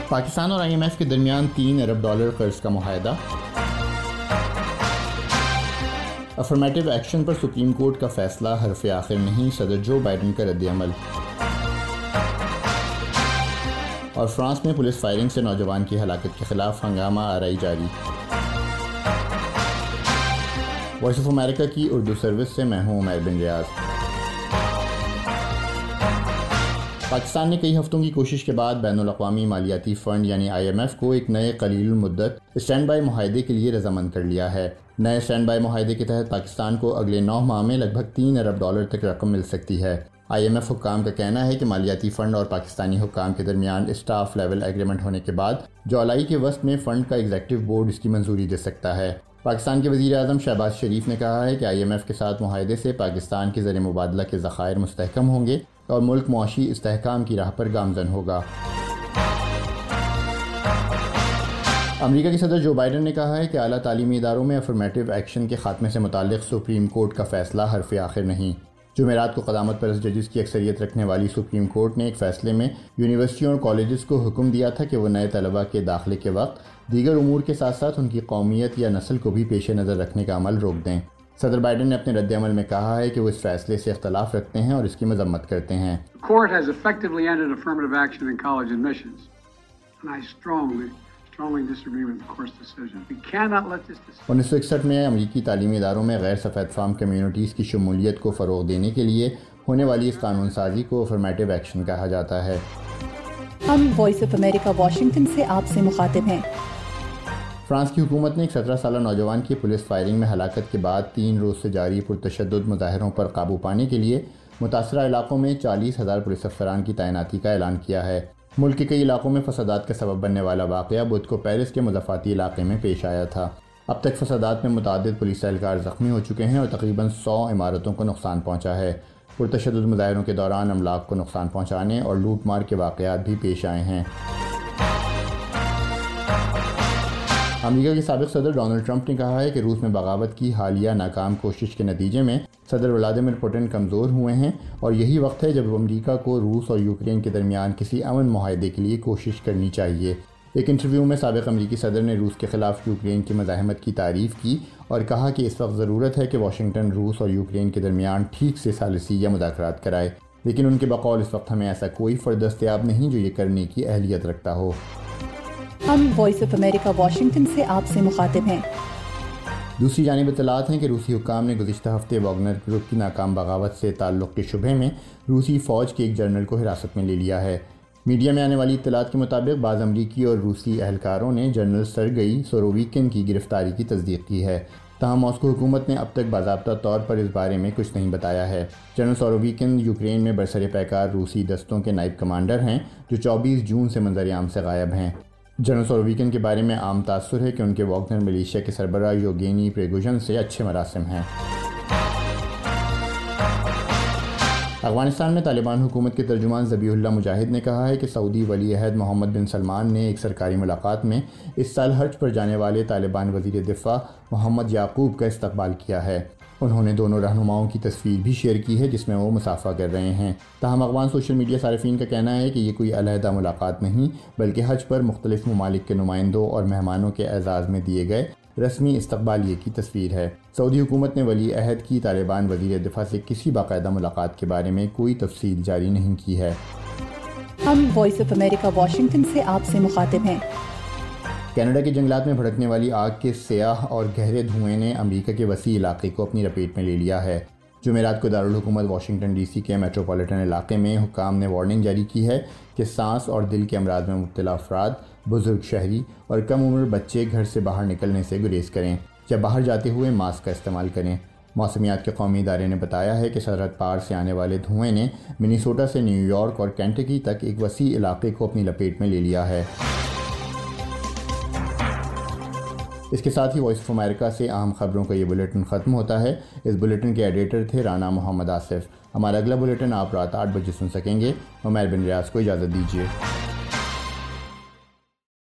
پاکستان اور IMF کے درمیان $3 ارب قرض کا معاہدہ۔ افرمیٹو ایکشن پر سپریم کورٹ کا فیصلہ حرف آخر نہیں، صدر جو بائیڈن کا رد عمل۔ اور فرانس میں پولیس فائرنگ سے نوجوان کی ہلاکت کے خلاف ہنگامہ آرائی جاری۔ وائس آف امریکہ کی اردو سروس سے میں ہوں عمیر بن ریاض۔ پاکستان نے کئی ہفتوں کی کوشش کے بعد بین الاقوامی مالیاتی فنڈ یعنی IMF کو ایک نئے قلیل المدت اسٹینڈ بائی معاہدے کے لیے رضامند کر لیا ہے۔ نئے اسٹینڈ بائی معاہدے کے تحت پاکستان کو اگلے 9 ماہ میں لگ بھگ $3 ارب تک رقم مل سکتی ہے۔ IMF حکام کا کہنا ہے کہ مالیاتی فنڈ اور پاکستانی حکام کے درمیان اسٹاف لیول ایگریمنٹ ہونے کے بعد جولائی کے وسط میں فنڈ کا ایگزیکٹو بورڈ اس کی منظوری دے سکتا ہے۔ پاکستان کے وزیر اعظم شہباز شریف نے کہا ہے کہ IMF کے ساتھ معاہدے سے پاکستان کے زر مبادلہ کے ذخائر مستحکم ہوں گے اور ملک معاشی استحکام کی راہ پر گامزن ہوگا۔ امریکہ کے صدر جو بائیڈن نے کہا ہے کہ اعلیٰ تعلیمی اداروں میں افرمیٹو ایکشن کے خاتمے سے متعلق سپریم کورٹ کا فیصلہ حرف آخر نہیں۔ جمعرات کو قدامت پرست ججز کی اکثریت رکھنے والی سپریم کورٹ نے ایک فیصلے میں یونیورسٹیوں اور کالجز کو حکم دیا تھا کہ وہ نئے طلباء کے داخلے کے وقت دیگر امور کے ساتھ ساتھ ان کی قومیت یا نسل کو بھی پیش نظر رکھنے کا عمل روک دیں۔ صدر بائیڈن نے اپنے رد عمل میں کہا ہے کہ وہ اس فیصلے سے اختلاف رکھتے ہیں اور اس کی مذمت کرتے ہیں۔ disagree with the court's decision. We cannot let this decision. 1961 میں امریکی تعلیمی اداروں میں غیر سفید فام کمیونٹیز کی شمولیت کو فروغ دینے کے لیے ہونے والی اس قانون سازی کو افرمیٹو ایکشن کہا جاتا ہے۔ ہم وائس آف امریکہ واشنگٹن سے آپ سے مخاطب ہیں۔ فرانس کی حکومت نے ایک 17 سالہ نوجوان کی پولیس فائرنگ میں ہلاکت کے بعد 3 روز سے جاری پرتشدد مظاہروں پر قابو پانے کے لیے متاثرہ علاقوں میں 40,000 پولیس افسران کی تعیناتی کا اعلان کیا ہے۔ ملک کے کئی علاقوں میں فسادات کا سبب بننے والا واقعہ بدھ کو پیرس کے مضافاتی علاقے میں پیش آیا تھا۔ اب تک فسادات میں متعدد پولیس اہلکار زخمی ہو چکے ہیں اور تقریباً 100 عمارتوں کو نقصان پہنچا ہے۔ پرتشدد مظاہروں کے دوران املاک کو نقصان پہنچانے اور لوٹ مار کے واقعات بھی پیش آئے ہیں۔ امریکہ کے سابق صدر ڈونلڈ ٹرمپ نے کہا ہے کہ روس میں بغاوت کی حالیہ ناکام کوشش کے نتیجے میں صدر ولادیمیر پوٹن کمزور ہوئے ہیں اور یہی وقت ہے جب امریکہ کو روس اور یوکرین کے درمیان کسی امن معاہدے کے لیے کوشش کرنی چاہیے۔ ایک انٹرویو میں سابق امریکی صدر نے روس کے خلاف یوکرین کی مزاحمت کی تعریف کی اور کہا کہ اس وقت ضرورت ہے کہ واشنگٹن روس اور یوکرین کے درمیان ٹھیک سے ثالثی یا مذاکرات کرائے، لیکن ان کے بقول اس وقت ہمیں ایسا کوئی فرد دستیاب نہیں جو یہ کرنے کی اہلیت رکھتا ہو۔ ہم وائس آف امریکہ واشنگٹن سے آپ سے مخاطب ہیں۔ دوسری جانب اطلاعات ہیں کہ روسی حکام نے گزشتہ ہفتے واگنر گروپ کی ناکام بغاوت سے تعلق کے شبہ میں روسی فوج کے ایک جنرل کو حراست میں لے لیا ہے۔ میڈیا میں آنے والی اطلاعات کے مطابق بعض امریکی اور روسی اہلکاروں نے جنرل سرگئی سورویکن کی گرفتاری کی تصدیق کی ہے، تاہم ماسکو حکومت نے اب تک باضابطہ طور پر اس بارے میں کچھ نہیں بتایا ہے۔ جنرل سورویکن یوکرین میں برسر پیکار روسی دستوں کے نائب کمانڈر ہیں جو 24 جون سے منظر عام سے غائب ہیں۔ جنرل سورویکن کے بارے میں عام تاثر ہے کہ ان کے واگنر ملیشیا کے سربراہ یوگینی پریگوژن سے اچھے مراسم ہیں۔ افغانستان میں طالبان حکومت کے ترجمان ذبیح اللہ مجاہد نے کہا ہے کہ سعودی ولی عہد محمد بن سلمان نے ایک سرکاری ملاقات میں اس سال حج پر جانے والے طالبان وزیر دفاع محمد یعقوب کا استقبال کیا ہے۔ انہوں نے دونوں رہنماؤں کی تصویر بھی شیئر کی ہے جس میں وہ مصافحہ کر رہے ہیں۔ تاہم افغان سوشل میڈیا صارفین کا کہنا ہے کہ یہ کوئی علیحدہ ملاقات نہیں بلکہ حج پر مختلف ممالک کے نمائندوں اور مہمانوں کے اعزاز میں دیے گئے رسمی استقبالیے کی تصویر ہے۔ سعودی حکومت نے ولی عہد کی طالبان وزیر دفاع سے کسی باقاعدہ ملاقات کے بارے میں کوئی تفصیل جاری نہیں کی ہے۔ ہم وائس آف امریکہ واشنگٹن سے آپ سے مخاطب ہیں۔ کینیڈا کے جنگلات میں بھڑکنے والی آگ کے سیاہ اور گہرے دھوئیں نے امریکہ کے وسیع علاقے کو اپنی لپیٹ میں لے لیا ہے۔ جمعرات کو دارالحکومت واشنگٹن ڈی سی کے میٹروپولیٹن علاقے میں حکام نے وارننگ جاری کی ہے کہ سانس اور دل کے امراض میں مبتلا افراد، بزرگ شہری اور کم عمر بچے گھر سے باہر نکلنے سے گریز کریں یا باہر جاتے ہوئے ماسک کا استعمال کریں۔ موسمیات کے قومی ادارے نے بتایا ہے کہ سرحد پار سے آنے والے دھوئیں نے منیسوٹا سے نیو یارک اور کینٹکی تک ایک وسیع علاقے کو اپنی لپیٹ میں لے لیا ہے۔ اس کے ساتھ ہی وائس آف امریکہ سے اہم خبروں کا یہ بلیٹن ختم ہوتا ہے۔ اس بلیٹن کے ایڈیٹر تھے رانا محمد آصف۔ ہمارا اگلا بلیٹن آپ رات 8 بجے سن سکیں گے۔ عمیر بن ریاض کو اجازت دیجیے۔